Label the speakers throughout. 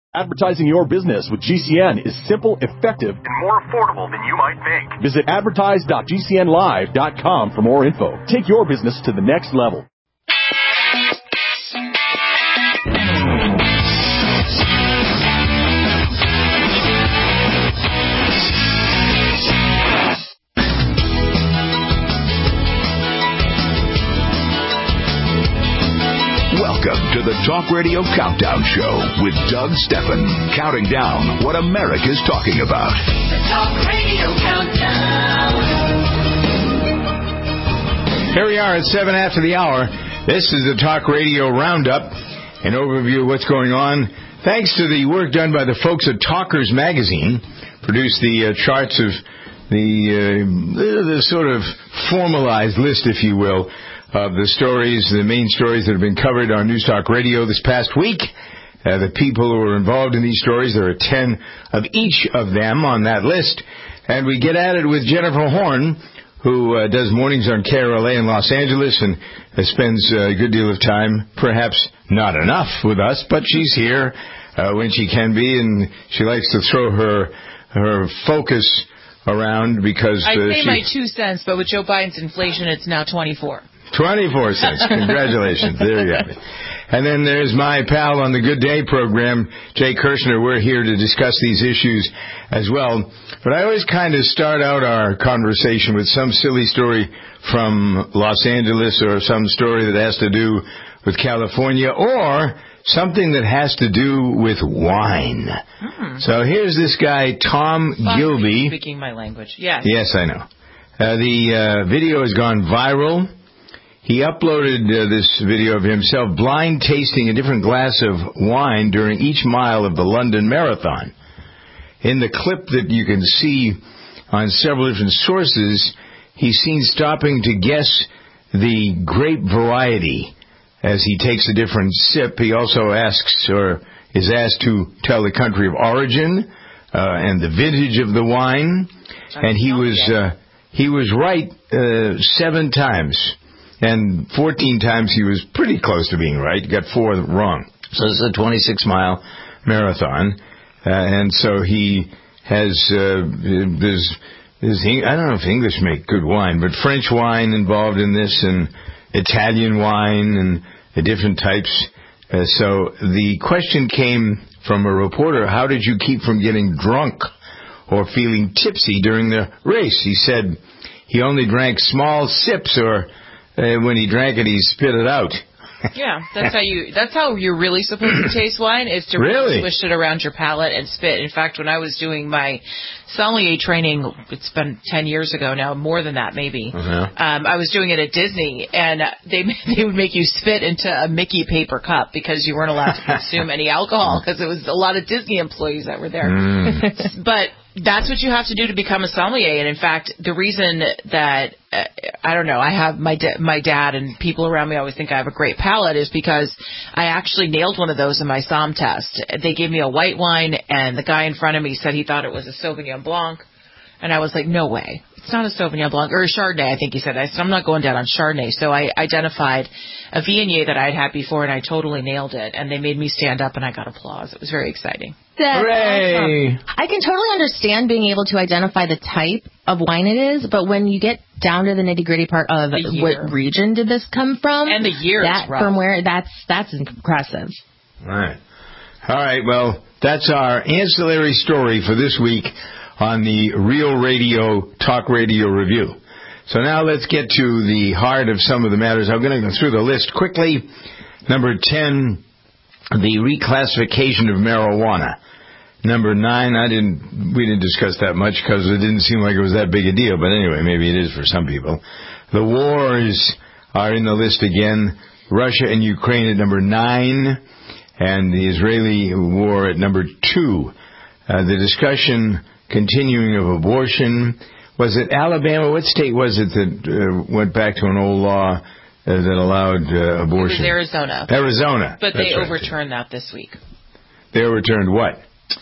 Speaker 1: Advertising your business with GCN is simple, effective, and more affordable than you might think. Visit advertise.gcnlive.com for more info. Take your business to the next level.
Speaker 2: Welcome to the Talk Radio Countdown Show with Doug Steffen, counting down what America's talking about.
Speaker 3: The Talk Radio Countdown.
Speaker 4: Here we are at 7 after the hour. This is the Talk Radio Roundup, an overview of what's going on. Thanks to the work done by the folks at Talkers Magazine, produced the charts of the sort of formalized list, if you will, of the stories, the main stories that have been covered on News Talk Radio this past week. The people who are involved in these stories, there are 10 of each of them on that list. And we get at it with Jennifer Horn, who does mornings on KRLA in Los Angeles and spends a good deal of time, perhaps not enough with us, but she's here when she can be, and she likes to throw her focus around because...
Speaker 5: I say my 2 cents, but with Joe Biden's inflation, it's now 24.
Speaker 4: 24 cents. Congratulations. There you have it. And then there's my pal on the Good Day program, Jay Kirshner. We're here to discuss these issues as well. But I always kind of start out our conversation with some silly story from Los Angeles or some story that has to do with California or something that has to do with wine. So here's this guy, Tom Gilby.
Speaker 5: Speaking my language. Yes.
Speaker 4: Yes, I know. The video has gone viral. He uploaded this video of himself blind tasting a different glass of wine during each mile of the London Marathon. In the clip that you can see on several different sources, he's seen stopping to guess the grape variety as he takes a different sip. He also asks or is asked to tell the country of origin and the vintage of the wine. And he was right 7 times. And 14 times he was pretty close to being right. Got 4 wrong. So this is a 26-mile marathon. And so he has, I don't know if English make good wine, but French wine involved in this and Italian wine and the different types. So the question came from a reporter, how did you keep from getting drunk or feeling tipsy during the race? He said he only drank small sips or... when he drank it, he spit it out.
Speaker 5: Yeah, that's how you're really supposed to taste wine, is to really swish it around your palate and spit. In fact, when I was doing my sommelier training, it's been 10 years ago now, more than that maybe, I was doing it at Disney, and they would make you spit into a Mickey paper cup because you weren't allowed to consume any alcohol because it was a lot of Disney employees that were there. But that's what you have to do to become a sommelier. And in fact, the reason that, I don't know, I have my dad and people around me always think I have a great palate is because I actually nailed one of those in my somm test. They gave me a white wine, and the guy in front of me said he thought it was a Sauvignon Blanc. And I was like, no way. It's not a Sauvignon Blanc. Or a Chardonnay, I think he said. I said, I'm not going down on Chardonnay. So I identified a Viognier that I'd had before, and I totally nailed it. And they made me stand up, and I got applause. It was very exciting.
Speaker 4: Hooray!
Speaker 6: I can totally understand being able to identify the type of wine it is, but when you get down to the nitty-gritty part of what region did this come from,
Speaker 5: and the year,
Speaker 6: from where, that's impressive.
Speaker 4: All right, well, that's our ancillary story for this week on the Real Radio Talk Radio Review. So now let's get to the heart of some of the matters. I'm going to go through the list quickly. Number 10, the reclassification of marijuana. Number 9, we didn't discuss that much because it didn't seem like it was that big a deal. But anyway, maybe it is for some people. The wars are in the list again. Russia and Ukraine at number 9, and the Israeli war at number 2. The discussion continuing of abortion. Was it Alabama? What state was it that went back to an old law that allowed abortion?
Speaker 5: It was Arizona.
Speaker 4: Arizona.
Speaker 5: But they overturned that this week.
Speaker 4: They overturned what?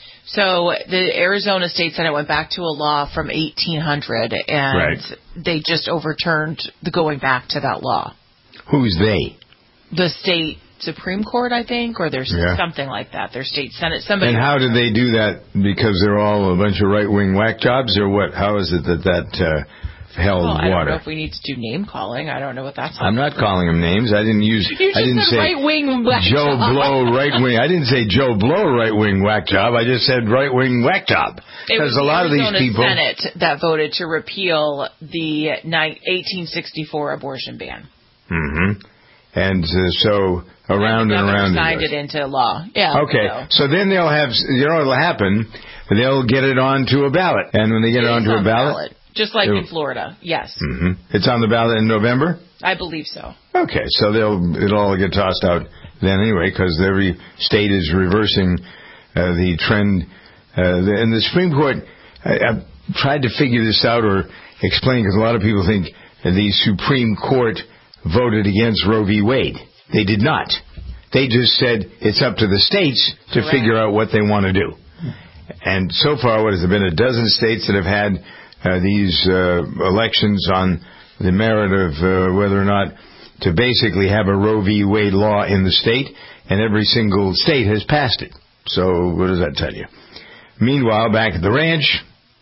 Speaker 5: So the Arizona State Senate went back to a law from 1800, and they just overturned the going back to that law.
Speaker 4: Who's they?
Speaker 5: The state Supreme Court, I think, or there's something like that. Their state Senate. Somebody.
Speaker 4: And how do they do that? Because they're all a bunch of right-wing whack jobs, or what? How is it that held water?
Speaker 5: I don't know if we need to do name calling. I don't know what that's.
Speaker 4: I'm not calling them names. I didn't use.
Speaker 5: You just
Speaker 4: I didn't
Speaker 5: said
Speaker 4: say
Speaker 5: right-wing whack
Speaker 4: Joe
Speaker 5: job.
Speaker 4: Blow right-wing. I didn't say Joe Blow right-wing whack job. I just said right-wing whack job. Because a lot of these people.
Speaker 5: It was the Arizona Senate that voted to repeal the 1864 abortion ban.
Speaker 4: Mm-hmm. And so around and around.
Speaker 5: Signed it into law. Yeah.
Speaker 4: Okay. So then they'll have. You know what'll happen? They'll get it onto a ballot, and when they get it onto a ballot.
Speaker 5: Just like in Florida, yes.
Speaker 4: Mm-hmm. It's on the ballot in November?
Speaker 5: I believe so.
Speaker 4: Okay, so it'll all get tossed out then anyway, because every state is reversing the trend. And the Supreme Court, I've tried to figure this out or explain, because a lot of people think the Supreme Court voted against Roe v. Wade. They did not. They just said it's up to the states to figure out what they want to do. And so far, what has there been? A dozen states that have had these elections on the merit of whether or not to basically have a Roe v. Wade law in the state, and every single state has passed it. So what does that tell you? Meanwhile, back at the ranch,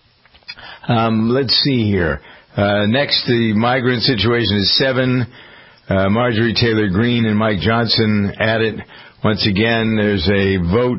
Speaker 4: let's see here. Next, the migrant situation is 7. Marjorie Taylor Greene and Mike Johnson at it. Once again, there's a vote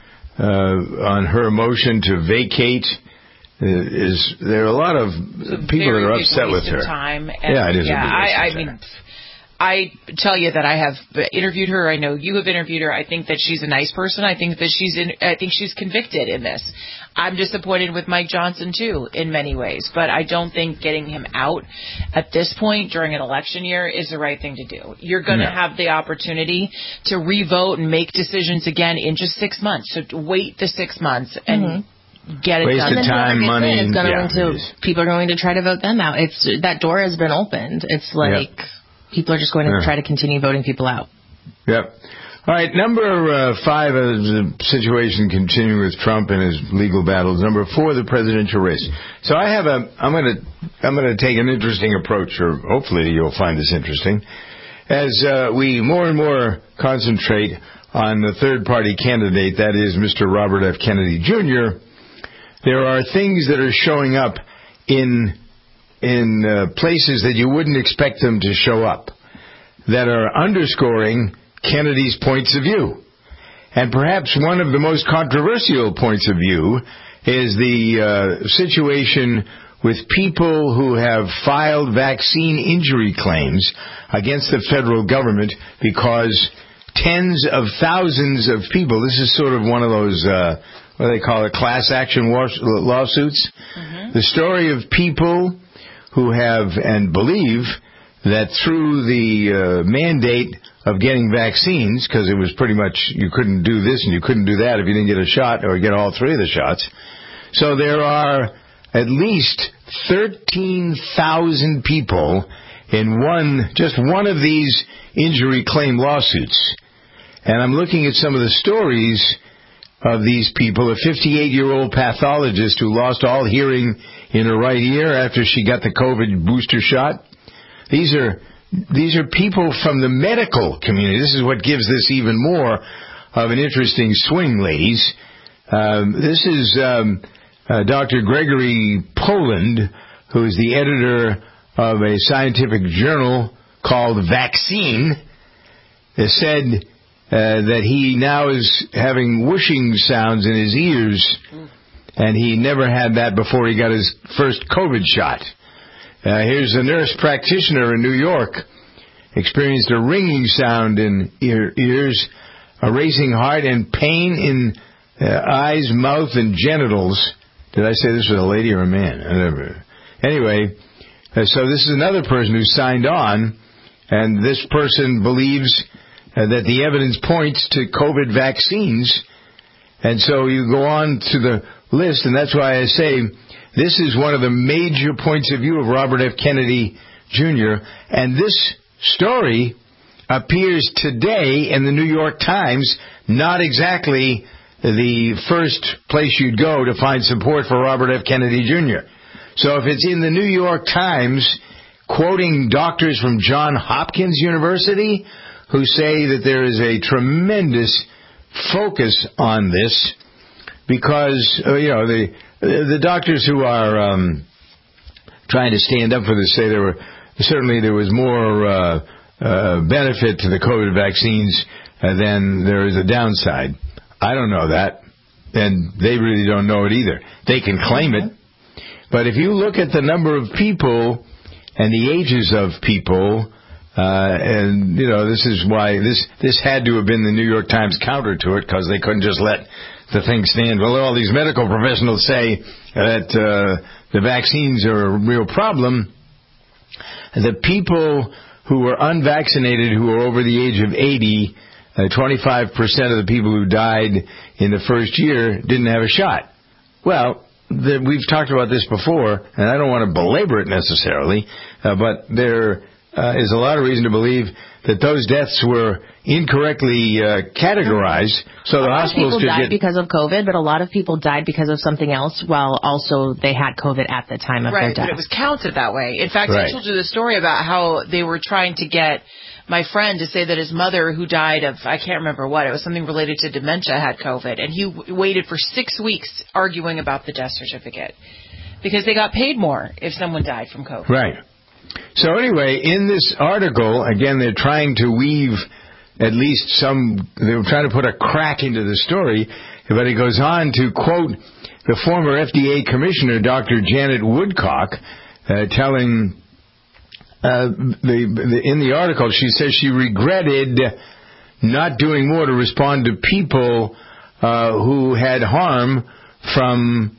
Speaker 4: on her motion to vacate. There are a lot of people that are upset with her.
Speaker 5: Time.
Speaker 4: Yeah, it is.
Speaker 5: I mean, I tell you that I have interviewed her. I know you have interviewed her. I think that she's a nice person. I think that she's convicted in this. I'm disappointed with Mike Johnson too, in many ways. But I don't think getting him out at this point during an election year is the right thing to do. You're going to have the opportunity to revote and make decisions again in just 6 months. So wait the 6 months and. Get it
Speaker 4: done. Waste of time, money.
Speaker 6: People are going to try to vote them out. That door has been opened. It's like people are just going to try to continue voting people out.
Speaker 4: Yep. All right, number 5 is the situation continuing with Trump and his legal battles. Number 4, the presidential race. So I'm going to take an interesting approach, or hopefully you'll find this interesting, as we more and more concentrate on the third-party candidate, that is Mr. Robert F. Kennedy Jr. There are things that are showing up in places that you wouldn't expect them to show up that are underscoring Kennedy's points of view. And perhaps one of the most controversial points of view is the situation with people who have filed vaccine injury claims against the federal government because tens of thousands of people, this is sort of one of those, what do they call it, class action lawsuits? Mm-hmm. The story of people who have and believe that through the mandate of getting vaccines, because it was pretty much you couldn't do this and you couldn't do that if you didn't get a shot or get all 3 of the shots. So there are at least 13,000 people in just one of these injury claim lawsuits. And I'm looking at some of the stories of these people. A 58-year-old pathologist who lost all hearing in her right ear after she got the COVID booster shot. These are people from the medical community. This is what gives this even more of an interesting swing, ladies. This is Dr. Gregory Poland, who is the editor of a scientific journal called Vaccine, said that he now is having whooshing sounds in his ears, and he never had that before he got his first COVID shot. Here's a nurse practitioner in New York, experienced a ringing sound in ears, a racing heart, and pain in eyes, mouth, and genitals. Did I say this was a lady or a man? Anyway, so this is another person who signed on, and this person believes that the evidence points to COVID vaccines. And so you go on to the list, and that's why I say this is one of the major points of view of Robert F. Kennedy Jr., and this story appears today in the New York Times, not exactly the first place you'd go to find support for Robert F. Kennedy Jr. So if it's in the New York Times, quoting doctors from Johns Hopkins University who say that there is a tremendous focus on this because, the doctors who are trying to stand up for this say there was more benefit to the COVID vaccines than there is a downside. I don't know that, and they really don't know it either. They can claim it, but if you look at the number of people and the ages of people, this is why this had to have been the New York Times counter to it, because they couldn't just let the thing stand. Well, all these medical professionals say that the vaccines are a real problem. The people who were unvaccinated, who were over the age of 80, 25% of the people who died in the first year didn't have a shot. Well, we've talked about this before, and I don't want to belabor it necessarily, but there is a lot of reason to believe that those deaths were incorrectly categorized. So the hospitals could
Speaker 6: died because of COVID, but a lot of people died because of something else, while also they had COVID at the time of their death.
Speaker 5: Right, but it was counted that way. In fact, I told you the story about how they were trying to get my friend to say that his mother, who died of, I can't remember what, it was something related to dementia, had COVID, and he waited for 6 weeks arguing about the death certificate because they got paid more if someone died from COVID.
Speaker 4: Right. So anyway, in this article, again, they're trying to weave at least they're trying to put a crack into the story, but it goes on to quote the former FDA commissioner, Dr. Janet Woodcock, telling in the article, she says she regretted not doing more to respond to people who had harm from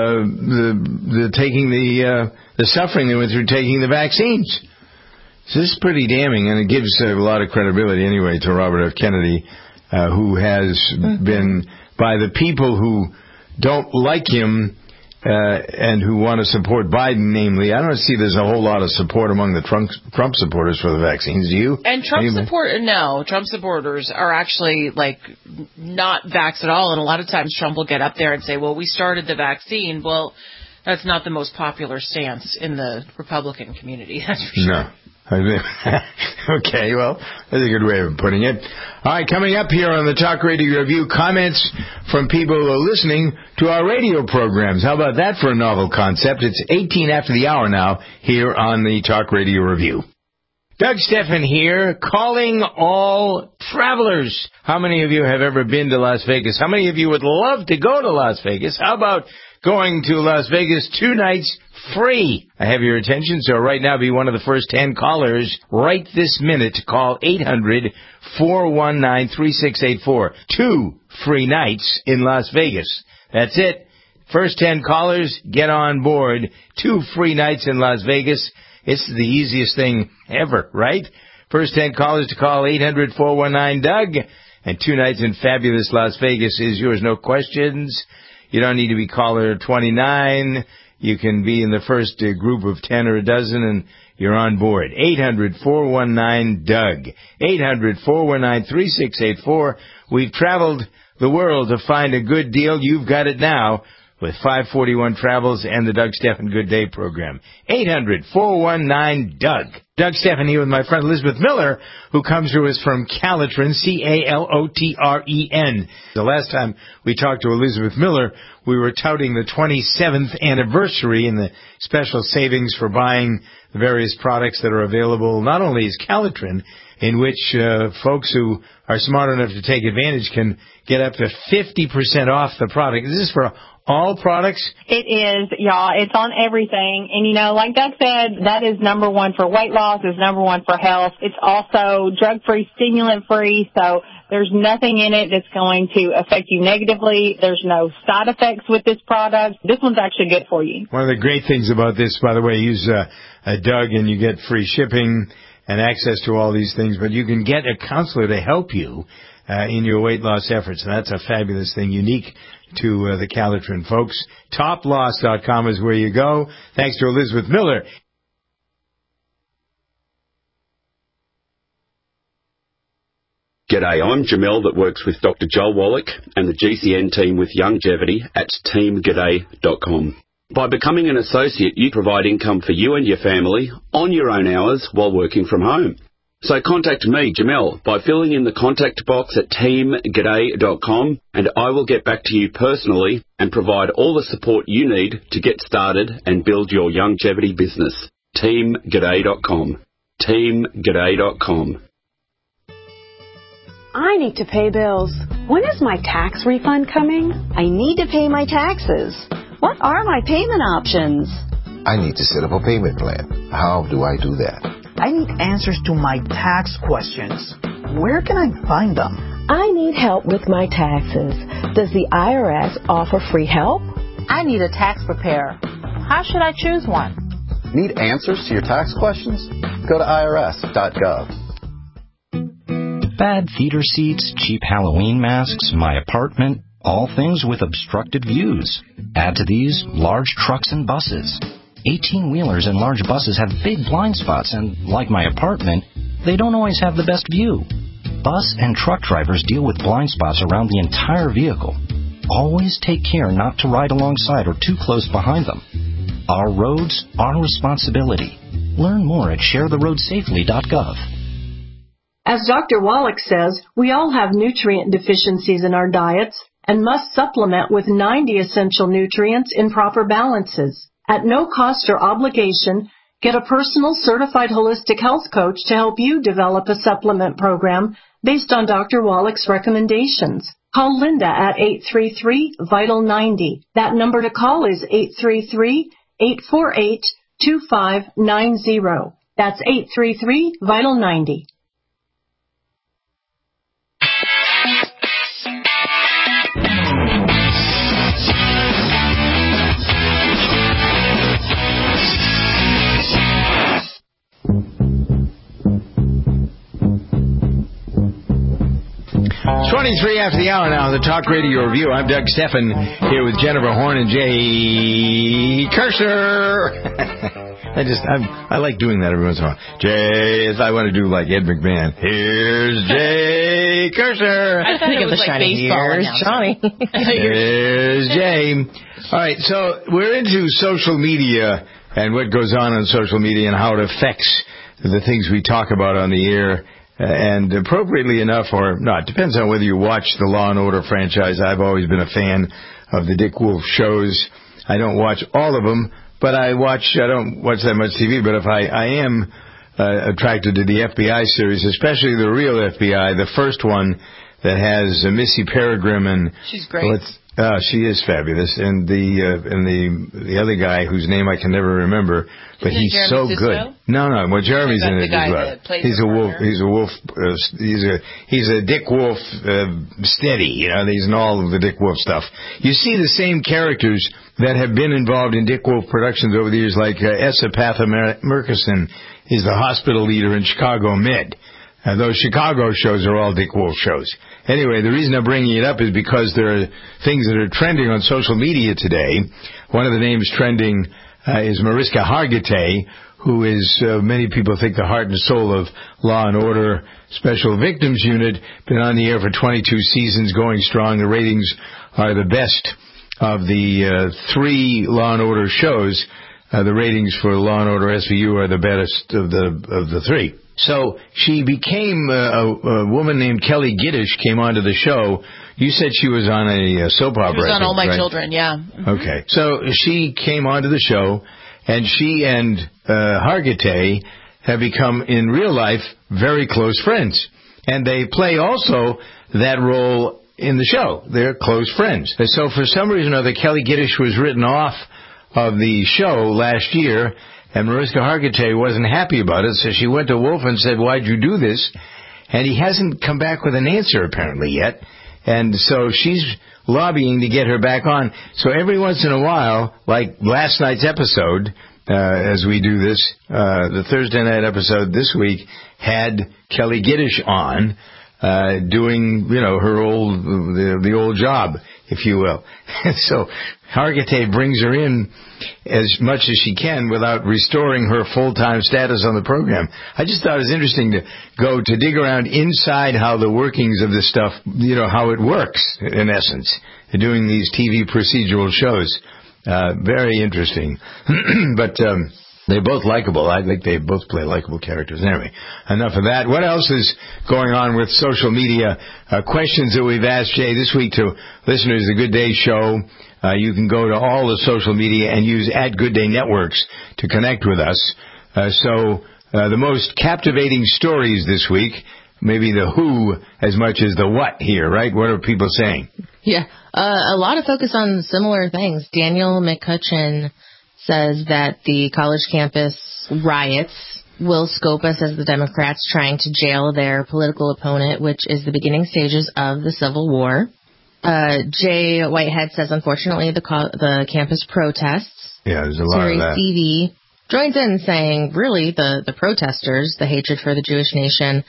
Speaker 4: the suffering they went through taking the vaccines. So this is pretty damning, and it gives a lot of credibility anyway to Robert F. Kennedy, who has been, by the people who don't like him and who want to support Biden, namely, I don't see there's a whole lot of support among the Trump supporters for the vaccines. Do you?
Speaker 5: And Trump supporters are actually not vax at all, and a lot of times Trump will get up there and say, well, we started the vaccine. Well, that's not the most popular stance in the Republican community, that's for sure.
Speaker 4: No. Okay, well, that's a good way of putting it. All right, coming up here on the Talk Radio Review, comments from people who are listening to our radio programs. How about that for a novel concept? It's 18 after the hour now here on the Talk Radio Review. Doug Stephan here, calling all travelers. How many of you have ever been to Las Vegas? How many of you would love to go to Las Vegas? How about going to Las Vegas 2 nights free? I have your attention, so right now be one of the first 10 callers right this minute to call 800-419-3684. 2 free nights in Las Vegas. That's it. First 10 callers, get on board. 2 free nights in Las Vegas. It's the easiest thing ever, right? First 10 callers to call 800-419-DOUG. And 2 nights in fabulous Las Vegas is yours, no questions. You don't need to be caller 29. You can be in the first group of 10 or a dozen, and you're on board. 800-419-DOUG. 800-419-3684. We've traveled the world to find a good deal. You've got it now with 541 Travels and the Doug Stephan Good Day program. 800-419-DOUG. Doug Stephan here with my friend Elizabeth Miller, who comes to us from Calotren, Calotren. The last time we talked to Elizabeth Miller, we were touting the 27th anniversary and the special savings for buying the various products that are available, not only is Calotren, in which folks who are smart enough to take advantage can get up to 50% off the product. Is this for all products?
Speaker 7: It is, y'all. It's on everything. And, like Doug said, that is number one for weight loss, is number one for health. It's also drug-free, stimulant-free, so there's nothing in it that's going to affect you negatively. There's no side effects with this product. This one's actually good for you.
Speaker 4: One of the great things about this, by the way, use Doug and you get free shipping and access to all these things, but you can get a counselor to help you in your weight loss efforts, and that's a fabulous thing, unique to the Calotren folks. TopLoss.com is where you go. Thanks to Elizabeth Miller.
Speaker 8: G'day, I'm Jamel that works with Dr. Joel Wallach and the GCN team with Longevity at teamg'day.com. By becoming an associate, you provide income for you and your family on your own hours while working from home. So contact me, Jamel, by filling in the contact box at teamg'day.com, and I will get back to you personally and provide all the support you need to get started and build your longevity business. teamg'day.com. teamg'day.com.
Speaker 9: I need to pay bills. When is my tax refund coming?
Speaker 10: I need to pay my taxes. What are my payment options?
Speaker 11: I need to set up a payment plan. How do I do that?
Speaker 12: I need answers to my tax questions. Where can I find them?
Speaker 13: I need help with my taxes. Does the IRS offer free help?
Speaker 14: I need a tax preparer. How should I choose one?
Speaker 15: Need answers to your tax questions? Go to irs.gov.
Speaker 16: Bad theater seats, cheap Halloween masks, my apartment, all things with obstructed views. Add to these large trucks and buses. 18-wheelers and large buses have big blind spots, and like my apartment, they don't always have the best view. Bus and truck drivers deal with blind spots around the entire vehicle. Always take care not to ride alongside or too close behind them. Our roads, our responsibility. Learn more at sharetheroadsafely.gov.
Speaker 17: As Dr. Wallach says, we all have nutrient deficiencies in our diets and must supplement with 90 essential nutrients in proper balances. At no cost or obligation, get a personal certified holistic health coach to help you develop a supplement program based on Dr. Wallach's recommendations. Call Linda at 833-VITAL-90. That number to call is 833-848-2590. That's 833-VITAL-90.
Speaker 4: It's 23 after the hour now, the Talk Radio Review. I'm Doug Stephan, here with Jennifer Horn and Jay Kirscher. I like doing that every once in a while. Jay, I want to do like Ed McMahon. Here's Jay Kirscher.
Speaker 5: I think it was like baseball.
Speaker 6: Here's Johnny.
Speaker 4: Here's Jay. All right, so we're into social media and what goes on social media and how it affects the things we talk about on the air. And appropriately enough, or not, depends on whether you watch the Law & Order franchise. I've always been a fan of the Dick Wolf shows. I don't watch all of them, but I don't watch that much TV. But if I am attracted to the FBI series, especially the real FBI, the first one that has Missy Peregrine and
Speaker 5: she's great.
Speaker 4: She is fabulous, and the other guy whose name I can never remember, but he's so good. No, well, Jeremy's in it as well. He's a wolf. He's a wolf. He's a Dick Wolf steady. You know, he's in all of the Dick Wolf stuff. You see the same characters that have been involved in Dick Wolf productions over the years, like Essa Patha Murkison is the hospital leader in Chicago Med. Those Chicago shows are all Dick Wolf shows. Anyway, the reason I'm bringing it up is because there are things that are trending on social media today. One of the names trending is Mariska Hargitay, who is, many people think, the heart and soul of Law & Order Special Victims Unit. Been on the air for 22 seasons, going strong. The ratings are the best of the three Law & Order shows. The ratings for Law & Order SVU are the best of the three. So she became a woman named Kelly Giddish came onto the show. You said she was on a soap opera.
Speaker 5: She was on All My Children, yeah.
Speaker 4: Mm-hmm. Okay. So she came onto the show, and she and Hargitay have become, in real life, very close friends. And they play also that role in the show. They're close friends. And so for some reason or other, Kelly Giddish was written off of the show last year, and Mariska Hargitay wasn't happy about it, so she went to Wolf and said, "Why'd you do this?" And he hasn't come back with an answer apparently yet. And so she's lobbying to get her back on. So every once in a while, like last night's episode, as we do this, the Thursday night episode this week had Kelly Giddish on, doing, her the old job, if you will. So Hargitay brings her in as much as she can without restoring her full-time status on the program. I just thought it was interesting to go to dig around inside how the workings of this stuff, how it works, in essence, doing these TV procedural shows. Very interesting. But They're both likable. I think they both play likable characters. Anyway, enough of that. What else is going on with social media? Questions that we've asked, Jay, this week to listeners of the Good Day Show. You can go to all the social media and use @Good Day Networks to connect with us. So the most captivating stories this week, maybe the who as much as the what here, right? What are people saying?
Speaker 6: Yeah, a lot of focus on similar things. Daniel McCutcheon says that the college campus riots will scope us as the Democrats trying to jail their political opponent, which is the beginning stages of the Civil War. Jay Whitehead says, unfortunately, the campus protests.
Speaker 4: Yeah, there's a lot of that.
Speaker 6: Stevie joins in saying, really, the protesters, the hatred for the Jewish nation,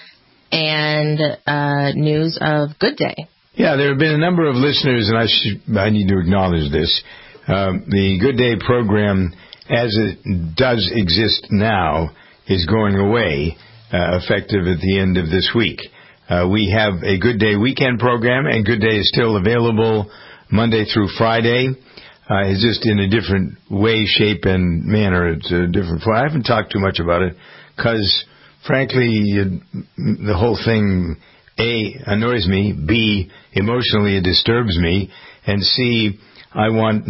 Speaker 6: and news of Good Day.
Speaker 4: Yeah, there have been a number of listeners, and I need to acknowledge this. The Good Day program, as it does exist now, is going away, effective at the end of this week. We have a Good Day weekend program, and Good Day is still available Monday through Friday. It's just in a different way, shape, and manner. It's a different form. I haven't talked too much about it because, frankly, the whole thing, A, annoys me, B, emotionally it disturbs me, and C, I want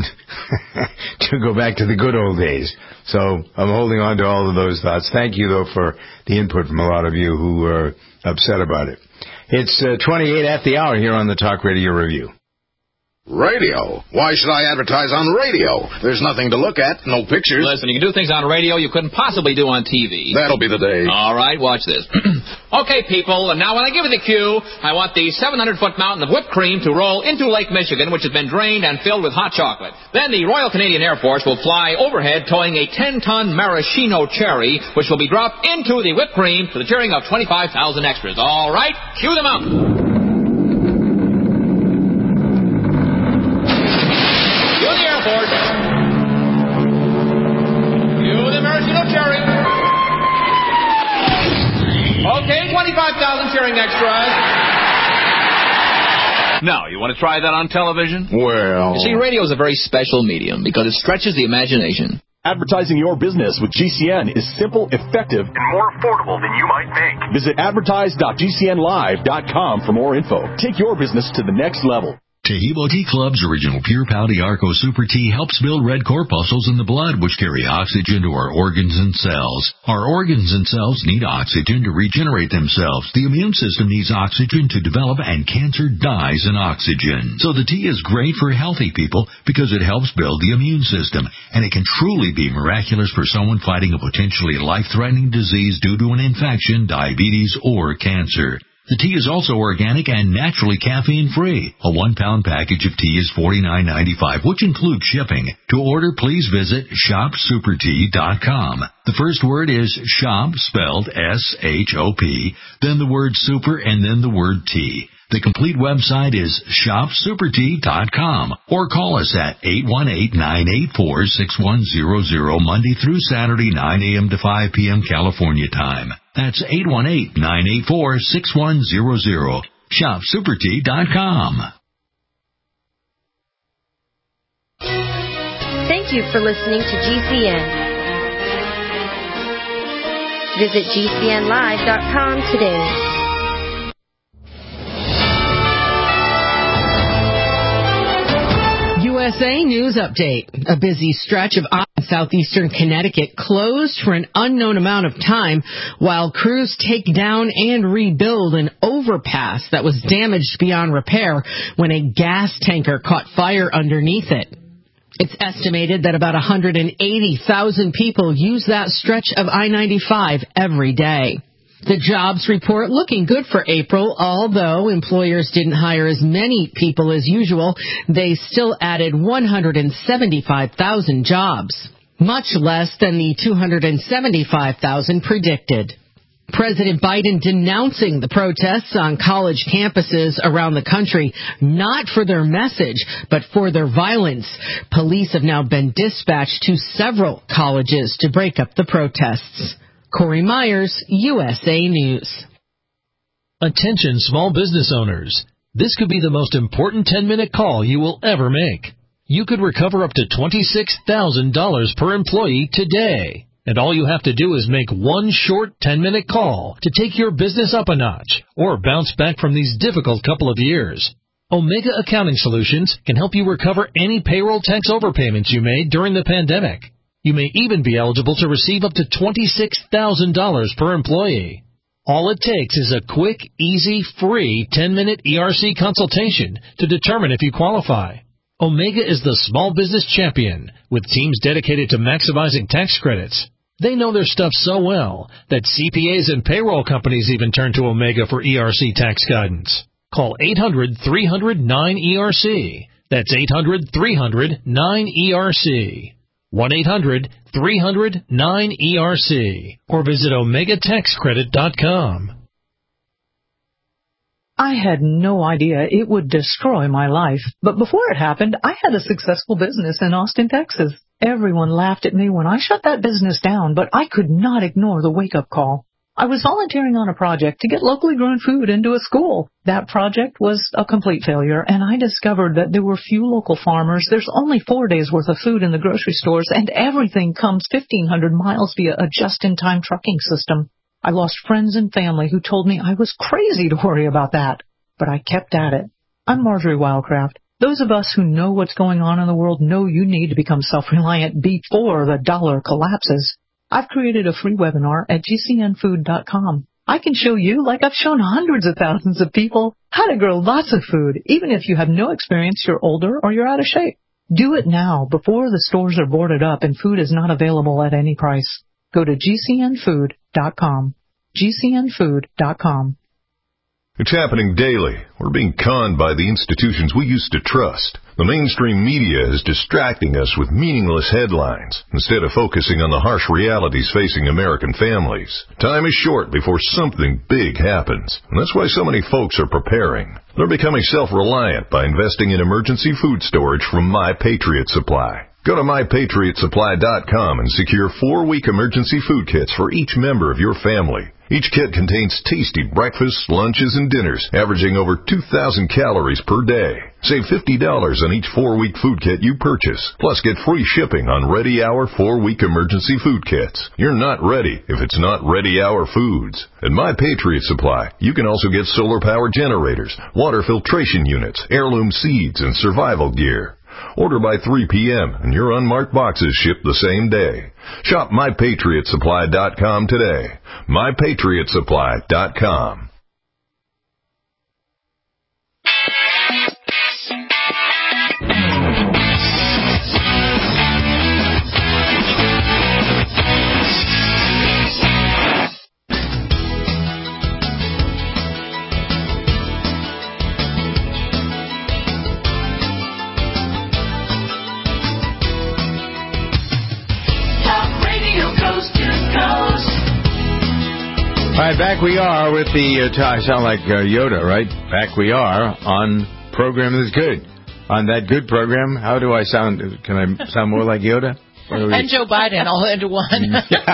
Speaker 4: to go back to the good old days. So I'm holding on to all of those thoughts. Thank you, though, for the input from a lot of you who are upset about it. It's 28 at the hour here on the Talk Radio Review.
Speaker 11: Radio? Why should I advertise on radio? There's nothing to look at, no pictures.
Speaker 18: Listen, you can do things on radio you couldn't possibly do on TV.
Speaker 11: That'll be the day.
Speaker 18: All right, watch this. Okay, people, and now when I give you the cue, I want the 700-foot mountain of whipped cream to roll into Lake Michigan, which has been drained and filled with hot chocolate. Then the Royal Canadian Air Force will fly overhead towing a 10-ton maraschino cherry, which will be dropped into the whipped cream to the cheering of 25,000 extras. All right, cue the mountain. Okay, 25,000 cheering extras. Now, you want to try that on television?
Speaker 11: Well...
Speaker 18: You see, radio is a very special medium because it stretches the imagination.
Speaker 1: Advertising your business with GCN is simple, effective, and more affordable than you might think. Visit advertise.gcnlive.com for more info. Take your business to the next level.
Speaker 19: Taheebo Tea Club's original Pure Pau Arco Super Tea helps build red corpuscles in the blood, which carry oxygen to our organs and cells. Our organs and cells need oxygen to regenerate themselves. The immune system needs oxygen to develop, and cancer dies in oxygen. So the tea is great for healthy people because it helps build the immune system, and it can truly be miraculous for someone fighting a potentially life-threatening disease due to an infection, diabetes, or cancer. The tea is also organic and naturally caffeine-free. A 1-pound package of tea is $49.95, which includes shipping. To order, please visit shopsupertea.com. The first word is shop, spelled S-H-O-P, then the word super, and then the word tea. The complete website is shopsupertea.com, or call us at 818-984-6100 Monday through Saturday, 9 a.m. to 5 p.m. California time. That's 818-984-6100. shopsupertea.com.
Speaker 20: Thank you for listening to GCN. Visit GCNlive.com today.
Speaker 21: USA News Update. A busy stretch of southeastern Connecticut closed for an unknown amount of time while crews take down and rebuild an overpass that was damaged beyond repair when a gas tanker caught fire underneath it. It's estimated that about 180,000 people use that stretch of I-95 every day. The jobs report looking good for April, although employers didn't hire as many people as usual. They still added 175,000 jobs, much less than the 275,000 predicted. President Biden denouncing the protests on college campuses around the country, not for their message, but for their violence. Police have now been dispatched to several colleges to break up the protests. Corey Myers, USA News.
Speaker 22: Attention small business owners. This could be the most important 10-minute call you will ever make. You could recover up to $26,000 per employee today. And all you have to do is make one short 10-minute call to take your business up a notch or bounce back from these difficult couple of years. Omega Accounting Solutions can help you recover any payroll tax overpayments you made during the pandemic. You may even be eligible to receive up to $26,000 per employee. All it takes is a quick, easy, free 10-minute ERC consultation to determine if you qualify. Omega is the small business champion with teams dedicated to maximizing tax credits. They know their stuff so well that CPAs and payroll companies even turn to Omega for ERC tax guidance. Call 800-300-9ERC. That's 800-300-9ERC. 1-800-300-9ERC. Or visit OmegaTaxCredit.com.
Speaker 2: I had no idea it would destroy my life. But before it happened, I had a successful business in Austin, Texas. Everyone laughed at me when I shut that business down, but I could not ignore the wake-up call. I was volunteering on a project to get locally grown food into a school. That project was a complete failure, and I discovered that there were few local farmers. There's only 4 days' worth of food in the grocery stores, and everything comes 1,500 miles via a just-in-time trucking system. I lost friends and family who told me I was crazy to worry about that, but I kept at it. I'm Marjorie Wildcraft. Those of us who know what's going on in the world know you need to become self-reliant before the dollar collapses. I've created a free webinar at gcnfood.com. I can show you, like I've shown hundreds of thousands of people, how to grow lots of food, even if you have no experience, you're older, or you're out of shape. Do it now before the stores are boarded up and food is not available at any price. Go to gcnfood.com. gcnfood.com.
Speaker 3: It's happening daily. We're being conned by the institutions we used to trust. The mainstream media is distracting us with meaningless headlines instead of focusing on the harsh realities facing American families. Time is short before something big happens, and that's why so many folks are preparing. They're becoming self-reliant by investing in emergency food storage from My Patriot Supply. Go to MyPatriotSupply.com and secure 4-week emergency food kits for each member of your family. Each kit contains tasty breakfasts, lunches, and dinners, averaging over 2,000 calories per day. Save $50 on each 4-week food kit you purchase. Plus, get free shipping on Ready Hour 4-week emergency food kits. You're not ready if it's not Ready Hour Foods. At My Patriot Supply, you can also get solar power generators, water filtration units, heirloom seeds, and survival gear. Order by 3 p.m. and your unmarked boxes ship the same day. Shop MyPatriotSupply.com today. MyPatriotSupply.com.
Speaker 4: All right, back we are with the, I sound like Yoda, right? Back we are on Program That's Good. On that good program, how do I sound? Can I sound more like Yoda?
Speaker 5: And Joe Biden all into one.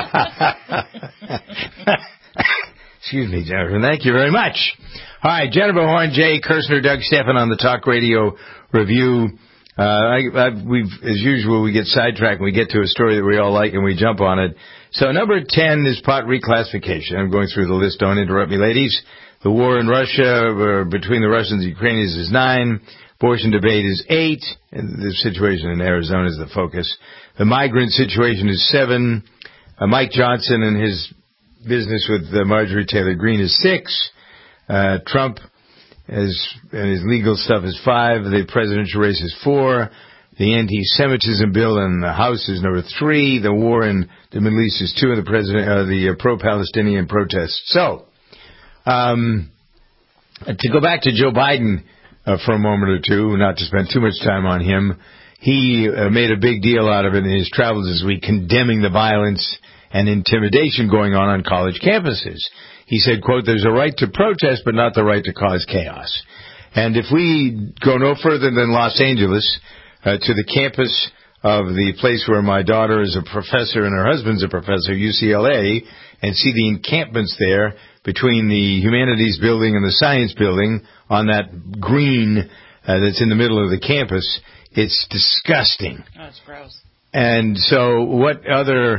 Speaker 4: Excuse me, Jennifer. Thank you very much. All right, Jennifer Horn, Jay Kirshner, Doug Stephan on the Talk Radio Review. We've, as usual, we get sidetracked and we get to a story that we all like and we jump on it. So number 10 is pot reclassification. I'm going through the list. Don't interrupt me, ladies. The war in Russia, between the Russians and Ukrainians, is 9. Abortion debate is 8. And the situation in Arizona is the focus. The migrant situation is 7. Mike Johnson and his business with Marjorie Taylor Greene is 6. Trump and his legal stuff is 5. The presidential race is 4. The anti-Semitism bill in the House is number 3. The war in the Middle East is 2. And the pro-Palestinian protests. So, to go back to Joe Biden for a moment or two, not to spend too much time on him, he made a big deal out of it in his travels this week, condemning the violence and intimidation going on college campuses. He said, quote, "There's a right to protest, but not the right to cause chaos." And if we go no further than Los Angeles, to the campus of the place where my daughter is a professor and her husband's a professor, UCLA, and see the encampments there between the humanities building and the science building on that green that's in the middle of the campus, it's disgusting.
Speaker 5: Oh, it's gross.
Speaker 4: And so what other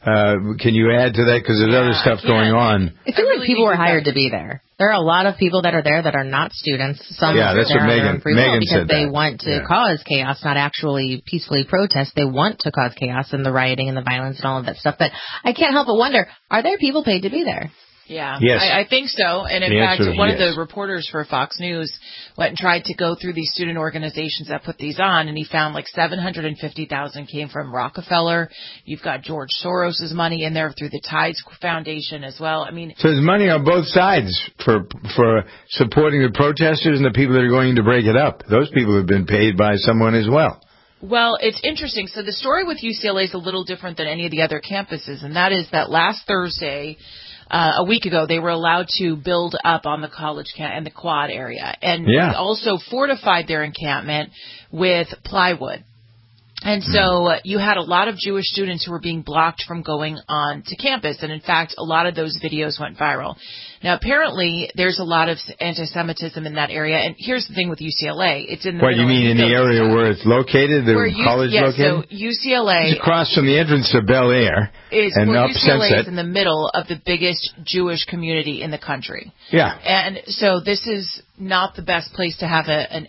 Speaker 4: Can you add to that? Because there's other stuff going on.
Speaker 6: It feels like people were hired to be there. There are a lot of people that are there that are not students. Some
Speaker 4: that's what Megan
Speaker 6: because
Speaker 4: said.
Speaker 6: They want to cause chaos, not actually peacefully protest. They want to cause chaos and the rioting and the violence and all of that stuff. But I can't help but wonder, are there people paid to be there?
Speaker 5: Yeah,
Speaker 4: yes.
Speaker 5: I think so. And in fact, one of the reporters for Fox News went and tried to go through these student organizations that put these on, and he found like $750,000 came from Rockefeller. You've got George Soros' money in there through the Tides Foundation as well. I mean,
Speaker 4: so there's money on both sides for supporting the protesters and the people that are going to break it up. Those people have been paid by someone as well.
Speaker 5: Well, it's interesting. So the story with UCLA is a little different than any of the other campuses, and that is that last Thursday, a week ago, they were allowed to build up on the college and the quad area, and also fortified their encampment with plywood. And so you had a lot of Jewish students who were being blocked from going on to campus. And in fact, a lot of those videos went viral. Now, apparently, there's a lot of anti-Semitism in that area. And here's the thing with UCLA. It's in the
Speaker 4: What, you mean in the area where it's located, the college located?
Speaker 5: So UCLA...
Speaker 4: It's across from the entrance to Bel Air and up
Speaker 5: UCLA
Speaker 4: Sunset.
Speaker 5: is in the middle of the biggest Jewish community in the country.
Speaker 4: Yeah.
Speaker 5: And so this is not the best place to have an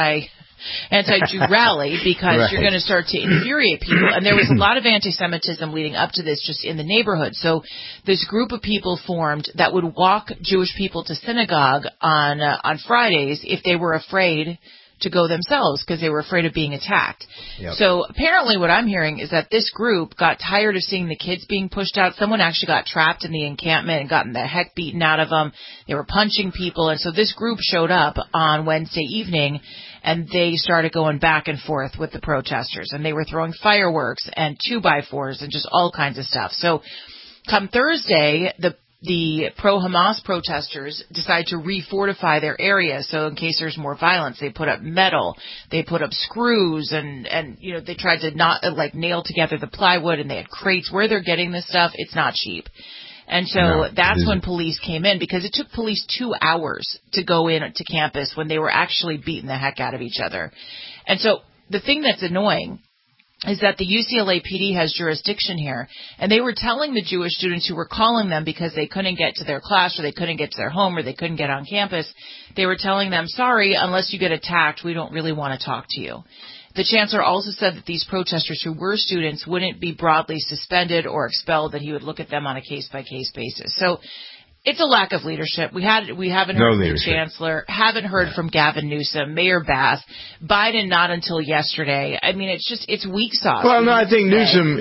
Speaker 5: anti-Jew rally because you're going to start to infuriate people. And there was a lot of anti-Semitism leading up to this just in the neighborhood. So this group of people formed that would walk Jewish people to synagogue on Fridays if they were afraid to go themselves because they were afraid of being attacked. Yep. So apparently what I'm hearing is that this group got tired of seeing the kids being pushed out. Someone actually got trapped in the encampment and gotten the heck beaten out of them. They were punching people. And so this group showed up on Wednesday evening and they started going back and forth with the protesters. And they were throwing fireworks and 2x4s and just all kinds of stuff. So come Thursday, the pro-Hamas protesters decide to refortify their area. So in case there's more violence, they put up metal, they put up screws, and they tried to not nail together the plywood, and they had crates. Where they're getting this stuff, it's not cheap. And so that's when police came in, because it took police 2 hours to go in to campus when they were actually beating the heck out of each other. And so the thing that's annoying is that the UCLA PD has jurisdiction here, and they were telling the Jewish students who were calling them because they couldn't get to their class or they couldn't get to their home or they couldn't get on campus, they were telling them, sorry, unless you get attacked, we don't really want to talk to you. The chancellor also said that these protesters who were students wouldn't be broadly suspended or expelled, that he would look at them on a case-by-case basis. So it's a lack of leadership. We haven't heard from the chancellor, haven't heard from Gavin Newsom, Mayor Bass, Biden not until yesterday. I mean, it's weak sauce.
Speaker 4: Well, no, I think Newsom,